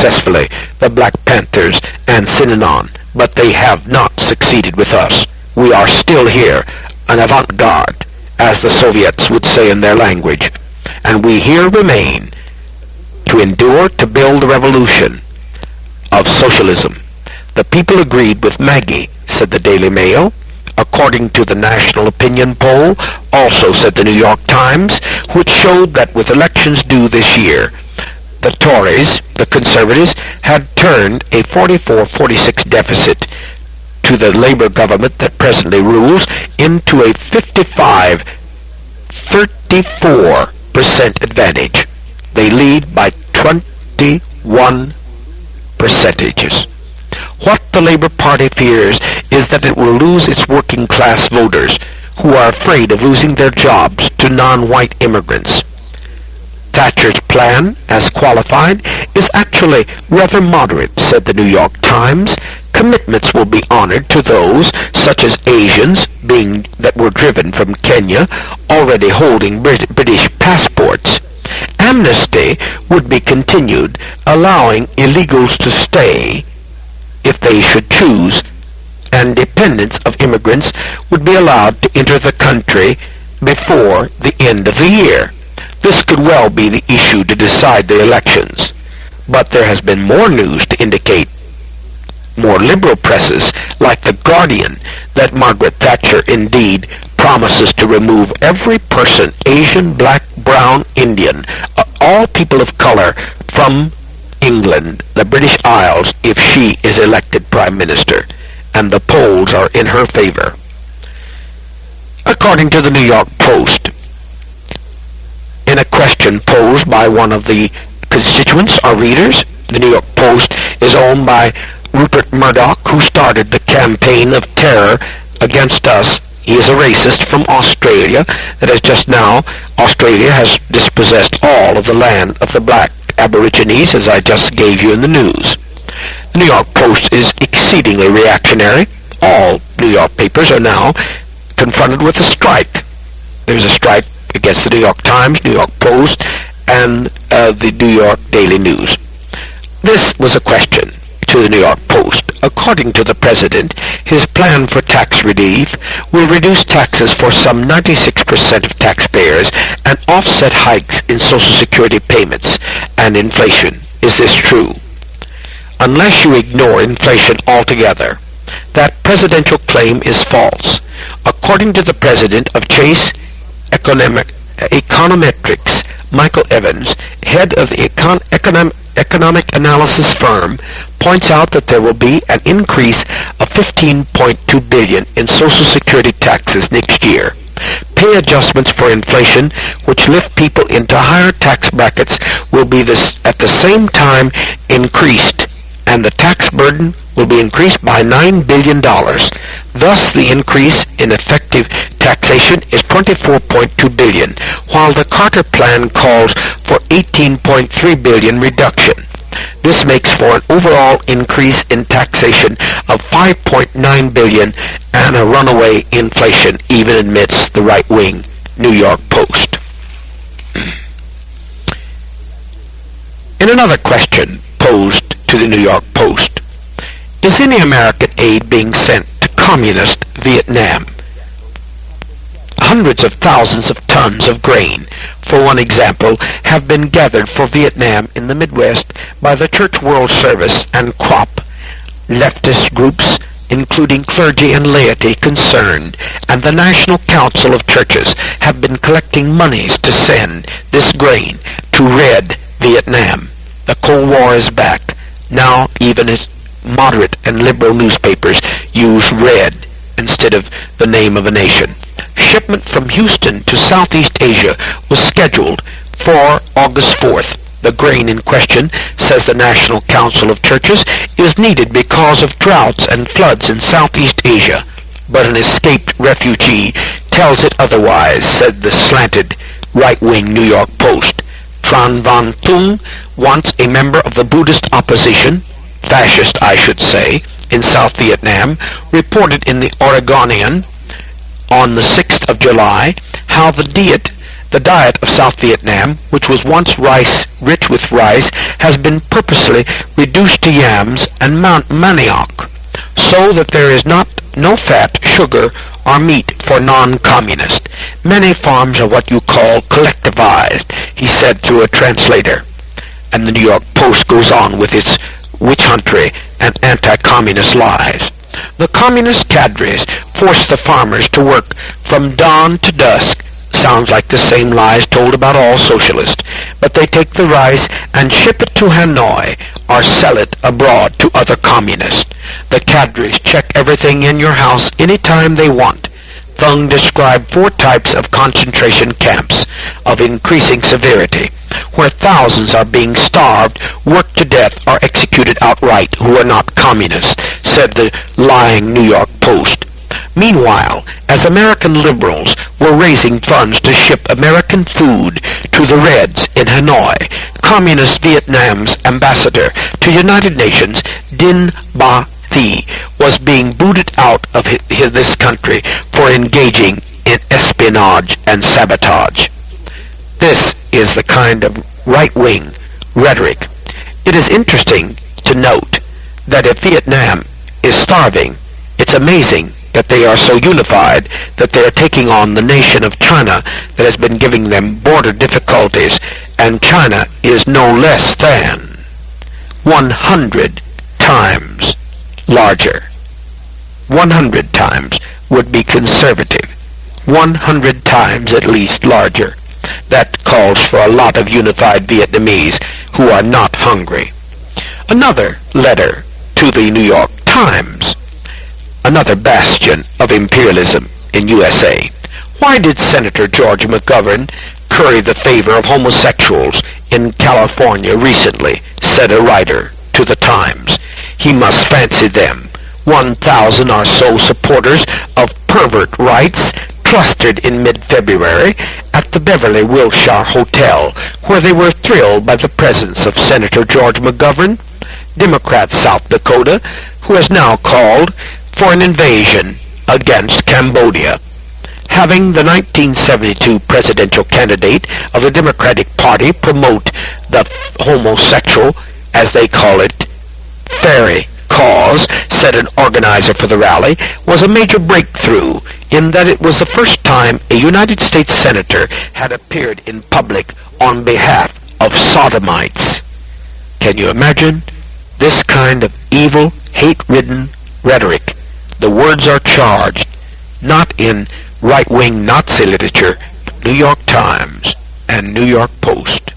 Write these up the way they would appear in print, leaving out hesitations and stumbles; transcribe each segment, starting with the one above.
successfully the Black Panthers and Synanon, but they have not succeeded with us. We are still here, an avant-garde, as the Soviets would say in their language, and we here remain to endure to build the revolution of socialism. The people agreed with Maggie, said the Daily Mail, according to the national opinion poll, also said the New York Times, which showed that with elections due this year, the Tories, the Conservatives, had turned a 44-46 deficit to the Labour government that presently rules into a 55-34% advantage. They lead by 21 percentages. What the Labour Party fears is that it will lose its working class voters, who are afraid of losing their jobs to non-white immigrants. Thatcher's plan, as qualified, is actually rather moderate, said the New York Times. Commitments will be honored to those, such as Asians, being that were driven from Kenya, already holding British passports. Amnesty would be continued, allowing illegals to stay if they should choose, and dependents of immigrants would be allowed to enter the country before the end of the year. This could well be the issue to decide the elections. But there has been more news to indicate, more liberal presses like The Guardian, that Margaret Thatcher indeed promises to remove every person, Asian, black, brown, Indian, all people of color, from England, the British Isles, if she is elected Prime Minister, and the polls are in her favor. According to the New York Post, in a question posed by one of the constituents or readers, the New York Post is owned by Rupert Murdoch, who started the campaign of terror against us. He is a racist from Australia. That is, just now, Australia has dispossessed all of the land of the black Aborigines, as I just gave you in the news. The New York Post is exceedingly reactionary. All New York papers are now confronted with a strike. There's a strike against the New York Times, New York Post, and the New York Daily News. This was a question to the New York Post. According to the President, his plan for tax relief will reduce taxes for some 96% of taxpayers and offset hikes in Social Security payments and inflation. Is this true? Unless you ignore inflation altogether, that presidential claim is false. According to the President of Chase Econometrics, Michael Evans, head of the economic analysis firm, points out that there will be an increase of $15.2 billion in Social Security taxes next year. Pay adjustments for inflation, which lift people into higher tax brackets, will be at the same time increased, and the tax burden will be increased by $9 billion. Thus, the increase in effective taxation is $24.2 billion, while the Carter plan calls for $18.3 billion reduction. This makes for an overall increase in taxation of $5.9 billion and a runaway inflation, even amidst the right-wing New York Post. In another question posed to the New York Post, is any American aid being sent to communist Vietnam? Hundreds of thousands of tons of grain, for one example, have been gathered for Vietnam in the Midwest by the Church World Service and CROP. Leftist groups, including clergy and laity concerned, and the National Council of Churches have been collecting monies to send this grain to Red Vietnam. The Cold War is back. Now even as moderate and liberal newspapers use Red instead of the name of a nation. Shipment from Houston to Southeast Asia was scheduled for August 4th. The grain in question, says the National Council of Churches, is needed because of droughts and floods in Southeast Asia. But an escaped refugee tells it otherwise, said the slanted right-wing New York Post. Tran Van Tung, once a member of the Buddhist opposition, fascist I should say, in South Vietnam, reported in the Oregonian on the 6th of July how the diet The diet of South Vietnam, which was once rich with rice, has been purposely reduced to yams and manioc, so that there is no fat, sugar, or meat for non-communists. Many farms are what you call collectivized, he said through a translator. And the New York Post goes on with its witch huntery and anti-communist lies. The communist cadres force the farmers to work from dawn to dusk. Sounds like the same lies told about all socialists. But they take the rice and ship it to Hanoi or sell it abroad to other communists. The cadres check everything in your house any time they want. Thung described 4 types of concentration camps of increasing severity, where thousands are being starved, worked to death, or executed outright who are not communists, said the lying New York Post. Meanwhile, as American liberals were raising funds to ship American food to the Reds in Hanoi, Communist Vietnam's ambassador to United Nations, Dinh Ba Thi, was being booted out of this country for engaging in espionage and sabotage. This is the kind of right-wing rhetoric. It is interesting to note that if Vietnam is starving, it's amazing that they are so unified that they are taking on the nation of China that has been giving them border difficulties, and China is no less than 100 times larger. 100 times would be conservative. 100 times at least larger. That calls for a lot of unified Vietnamese who are not hungry. Another letter to the New York Times, another bastion of imperialism in USA. Why did Senator George McGovern curry the favor of homosexuals in California recently, said a writer to the Times. He must fancy them. 1,000 or so supporters of pervert rights clustered in mid-February at the Beverly Wilshire Hotel, where they were thrilled by the presence of Senator George McGovern, Democrat South Dakota, who has now called for an invasion against Cambodia. Having the 1972 presidential candidate of the Democratic Party promote the homosexual, as they call it, fairy cause, said an organizer for the rally, was a major breakthrough in that it was the first time a United States senator had appeared in public on behalf of sodomites. Can you imagine this kind of evil, hate-ridden rhetoric? The words are charged, not in right-wing Nazi literature, but New York Times and New York Post.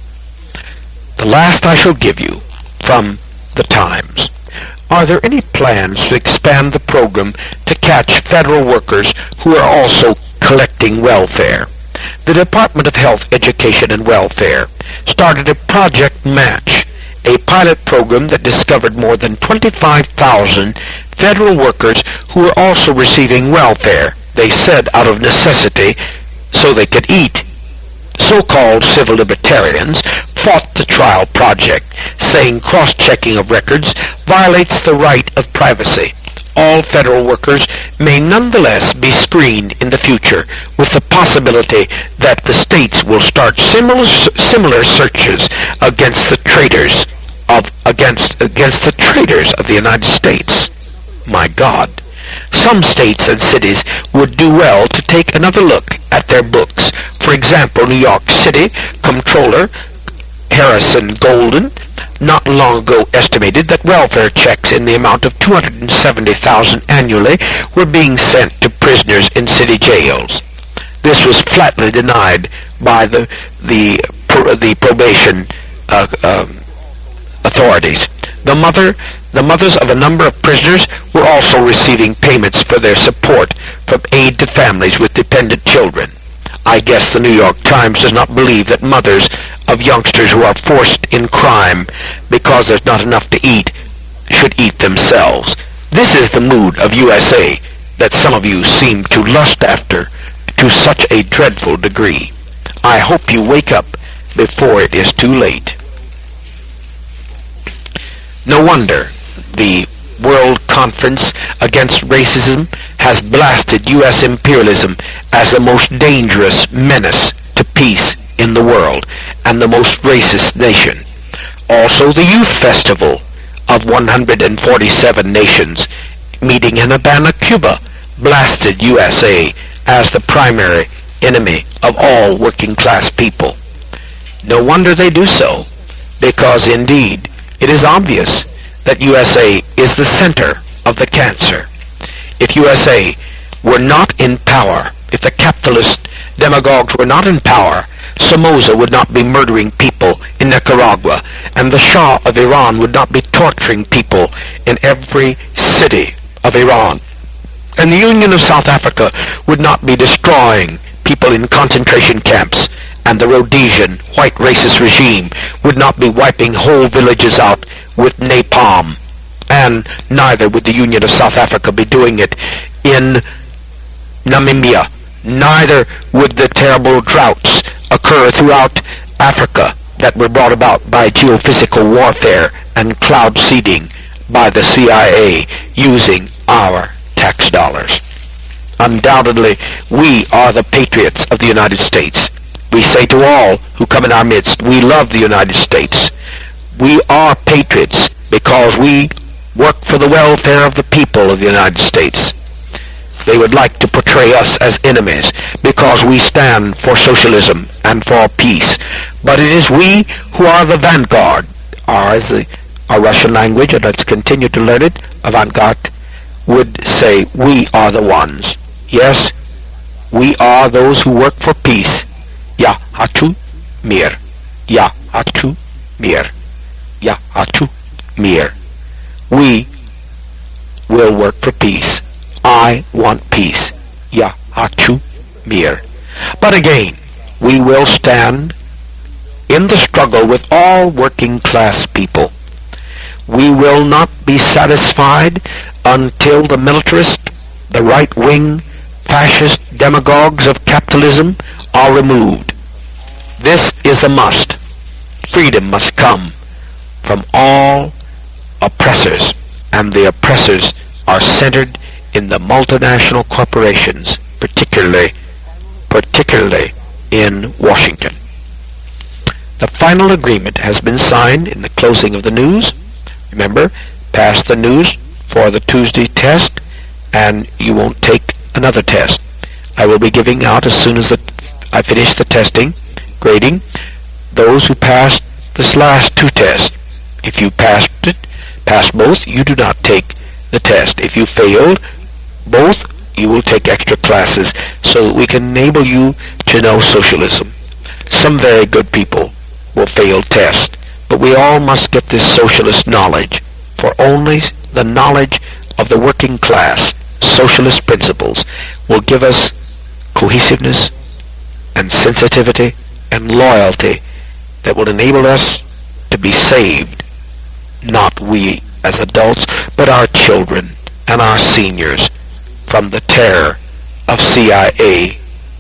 The last I shall give you from the Times. Are there any plans to expand the program to catch federal workers who are also collecting welfare? The Department of Health, Education, and Welfare started a Project Match, a pilot program that discovered more than 25,000 federal workers who were also receiving welfare, they said out of necessity, so they could eat. So-called civil libertarians fought the trial project, saying cross-checking of records violates the right of privacy. All federal workers may nonetheless be screened in the future, with the possibility that the states will start similar searches against the traitors of the United States. My God. Some states and cities would do well to take another look at their books. For example, New York City Comptroller Harrison Golden not long ago estimated that welfare checks in the amount of $270,000 annually were being sent to prisoners in city jails. This was flatly denied by the probation authorities. The mothers of a number of prisoners were also receiving payments for their support from aid to families with dependent children. I guess the New York Times does not believe that mothers of youngsters who are forced in crime because there's not enough to eat should eat themselves. This is the mood of USA that some of you seem to lust after to such a dreadful degree. I hope you wake up before it is too late. No wonder the World Conference Against Racism has blasted U.S. imperialism as the most dangerous menace to peace in the world and the most racist nation. Also the Youth Festival of 147 nations meeting in Havana, Cuba, blasted USA as the primary enemy of all working class people. No wonder they do so, because indeed it is obvious that USA is the center of the cancer. If USA were not in power, if the capitalist demagogues were not in power, Somoza would not be murdering people in Nicaragua, and the Shah of Iran would not be torturing people in every city of Iran, and the Union of South Africa would not be destroying people in concentration camps, and the Rhodesian white racist regime would not be wiping whole villages out with napalm, and neither would the Union of South Africa be doing it in Namibia. Neither would the terrible droughts occur throughout Africa that were brought about by geophysical warfare and cloud seeding by the CIA using our tax dollars. Undoubtedly, we are the patriots of the United States. We say to all who come in our midst, we love the United States. We are patriots because we work for the welfare of the people of the United States. They would like to portray us as enemies because we stand for socialism and for peace. But it is we who are the vanguard, our Russian language, and let's continue to learn it, avant-garde, would say we are the ones. Yes, we are those who work for peace. Ya hatu mir. Ya hatu mir. Ya hatu mir. We will work for peace. I want peace. Ya hatu mir. But again, we will stand in the struggle with all working class people. We will not be satisfied until the militarist, the right-wing, fascist demagogues of capitalism are removed. This is a must. Freedom must come from all oppressors, and the oppressors are centered in the multinational corporations, particularly in Washington. The final agreement has been signed in the closing of the news. Remember, pass the news for the Tuesday test, and you won't take another test. I will be giving out as soon as I finish the testing, grading, those who passed this last two tests. If you passed both, you do not take the test. If you failed both, you will take extra classes so that we can enable you to know socialism. Some very good people will fail tests, but we all must get this socialist knowledge, for only the knowledge of the working class, socialist principles, will give us cohesiveness and sensitivity and loyalty that will enable us to be saved, not we as adults, but our children and our seniors, from the terror of CIA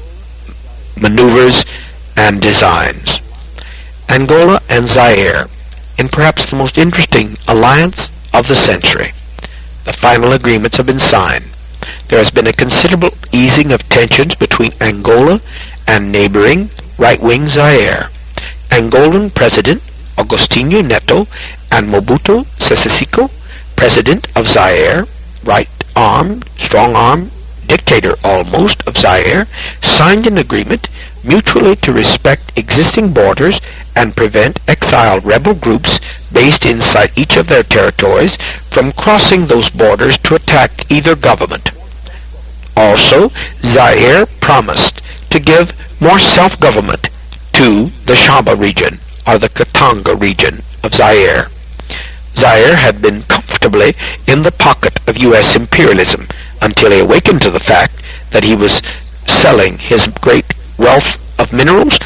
maneuvers and designs. Angola and Zaire, in perhaps the most interesting alliance of the century. The final agreements have been signed. There has been a considerable easing of tensions between Angola and neighboring right-wing Zaire. Angolan President Agostinho Neto and Mobutu Sese Seko, President of Zaire, right-arm, strong-arm, dictator almost of Zaire, signed an agreement mutually to respect existing borders and prevent exiled rebel groups based inside each of their territories from crossing those borders to attack either government. Also, Zaire promised to give more self-government to the Shaba region, or the Katanga region of Zaire. Zaire had been comfortably in the pocket of U.S. imperialism until he awakened to the fact that he was selling his great wealth of minerals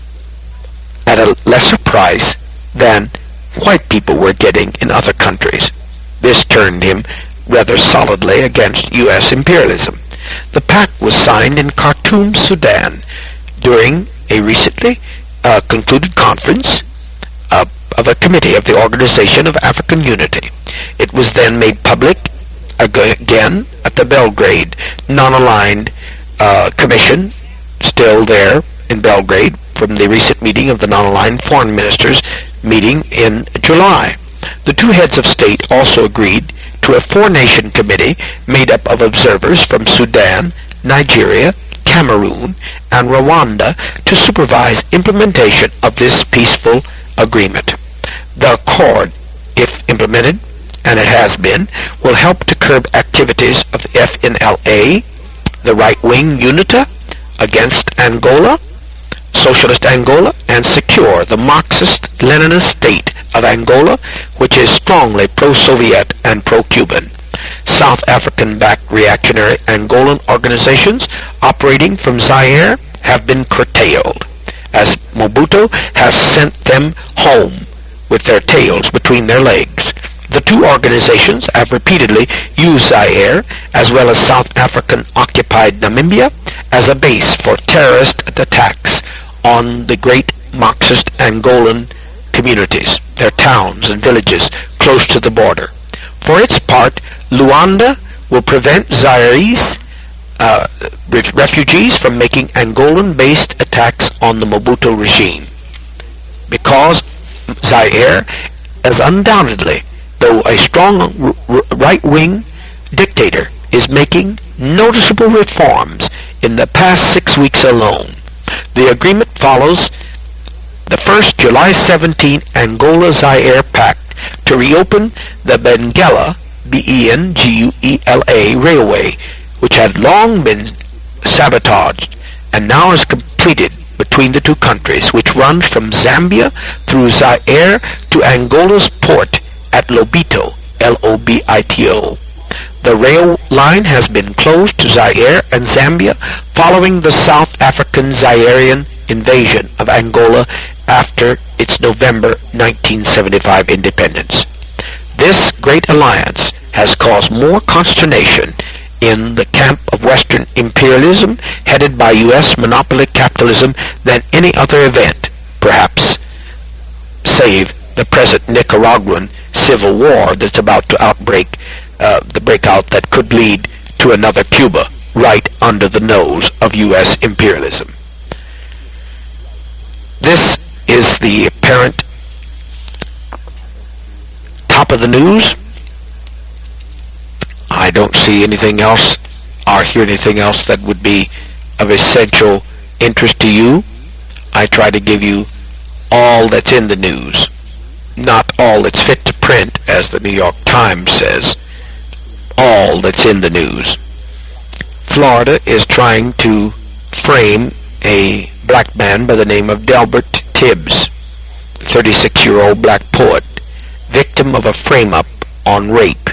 at a lesser price than white people were getting in other countries. This turned him rather solidly against U.S. imperialism. The pact was signed in Khartoum, Sudan, during a recently concluded conference of a committee of the Organization of African Unity. It was then made public again at the Belgrade non-aligned commission, still there in Belgrade, from the recent meeting of the non-aligned foreign ministers meeting in July. The two heads of state also agreed to a four-nation committee made up of observers from Sudan, Nigeria, Cameroon, and Rwanda to supervise implementation of this peaceful agreement. The accord, if implemented, and it has been, will help to curb activities of FNLA, the right-wing UNITA, against Angola, Socialist Angola, and secure the Marxist-Leninist state of Angola, which is strongly pro-Soviet and pro-Cuban. South African-backed reactionary Angolan organizations operating from Zaire have been curtailed, as Mobutu has sent them home with their tails between their legs. The two organizations have repeatedly used Zaire, as well as South African-occupied Namibia, as a base for terrorist attacks on the great Marxist Angolan communities, their towns and villages close to the border. For its part, Luanda will prevent Zaire's refugees from making Angolan-based attacks on the Mobutu regime, because Zaire is undoubtedly, though a strong right-wing dictator, is making noticeable reforms in the past 6 weeks alone. The agreement follows the first July 17 Angola-Zaire Pact to reopen the Benguela, Benguela railway, which had long been sabotaged and now is completed between the two countries, which runs from Zambia through Zaire to Angola's port at Lobito, Lobito. The rail line has been closed to Zaire and Zambia following the South African Zairean invasion of Angola after its November 1975 independence. This great alliance has caused more consternation in the camp of Western imperialism headed by U.S. monopoly capitalism than any other event, perhaps, save the present Nicaraguan civil war that's about to the breakout that could lead to another Cuba right under the nose of U.S. imperialism. This is the apparent top of the news. I don't see anything else or hear anything else that would be of essential interest to you. I try to give you all that's in the news, not all that's fit to print, as the New York Times says. All that's in the news. Florida is trying to frame a black man by the name of Delbert Tibbs, 36-year-old black poet, victim of a frame-up on rape.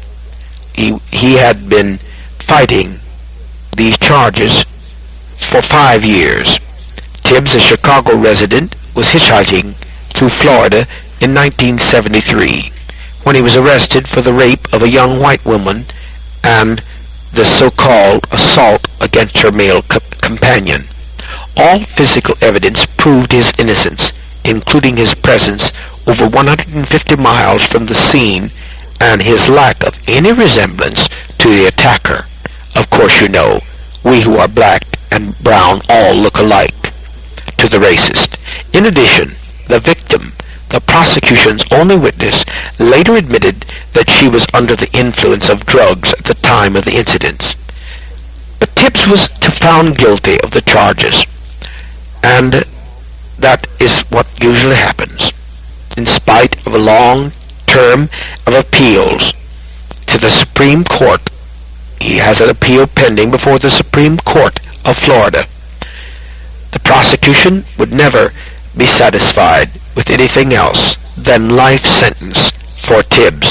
He had been fighting these charges for 5 years. Tibbs, a Chicago resident, was hitchhiking through Florida in 1973 when he was arrested for the rape of a young white woman and the so-called assault against her male companion. All physical evidence proved his innocence, including his presence over 150 miles from the scene and his lack of any resemblance to the attacker. Of course, you know, we who are black and brown all look alike to the racist. In addition, the victim, the prosecution's only witness, later admitted that she was under the influence of drugs at the time of the incidents. But Tibbs was found guilty of the charges, and that is what usually happens. In spite of a long term of appeals to the Supreme Court, he has an appeal pending before the Supreme Court of Florida. The prosecution would never be satisfied with anything else than life sentence for Tibbs.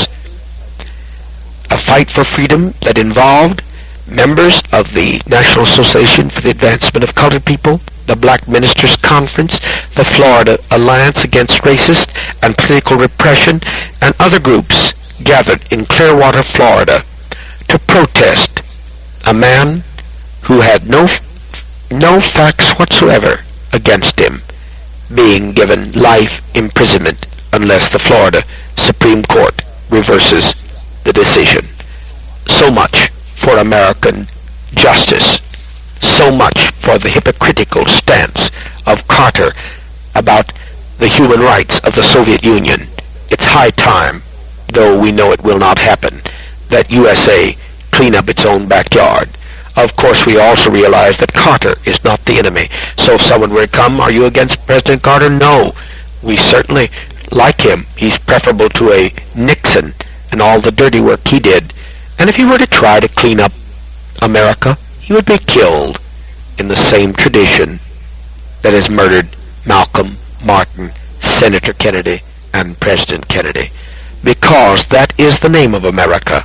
A fight for freedom that involved members of the National Association for the Advancement of Colored People, the Black Ministers Conference, the Florida Alliance Against Racist and Political Repression, and other groups gathered in Clearwater, Florida, to protest a man who had no facts whatsoever against him being given life imprisonment unless the Florida Supreme Court reverses the decision. So much for American justice. So much for the hypocritical stance of Carter about the human rights of the Soviet Union. It's high time, though we know it will not happen, that USA clean up its own backyard. Of course, we also realize that Carter is not the enemy. So if someone were to come, are you against President Carter? No. We certainly like him. He's preferable to a Nixon and all the dirty work he did. And if he were to try to clean up America, he would be killed in the same tradition that has murdered Malcolm, Martin, Senator Kennedy, and President Kennedy. Because that is the name of America.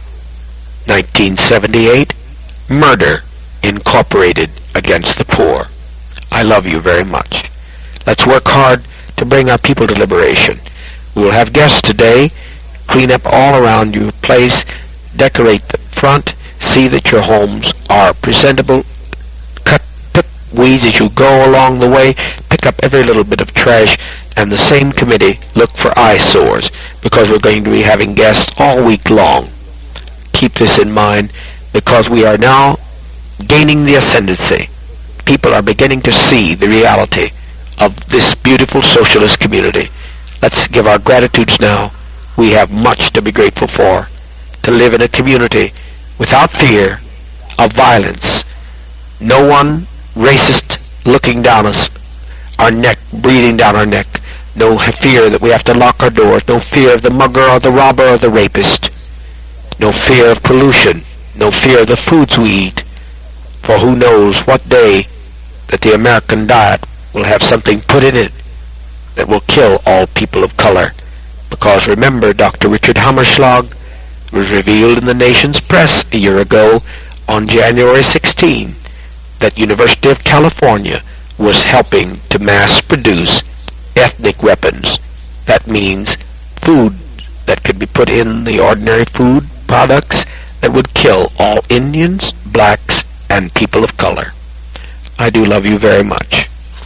1978, Murder Incorporated Against the Poor. I love you very much. Let's work hard to bring our people to liberation. We will have guests today. Clean up all around your place. Decorate the front. See that your homes are presentable. Pick weeds as you go along the way. Pick up every little bit of trash. And the same committee, look for eyesores, because we're going to be having guests all week long. Keep this in mind, because we are now gaining the ascendancy. People are beginning to see the reality of this beautiful socialist community. Let's give our gratitudes now. We have much to be grateful for. To live in a community without fear of violence. No one racist looking down our neck, breathing down our neck. No fear that we have to lock our doors. No fear of the mugger or the robber or the rapist. No fear of pollution. No fear of the foods we eat. For who knows what day that the American diet will have something put in it that will kill all people of color. Because remember, Dr. Richard Hammerschlag was revealed in the nation's press a year ago on January 16 that University of California was helping to mass produce ethnic weapons. That means food that could be put in the ordinary food products that would kill all Indians, blacks, and people of color. I do love you very much.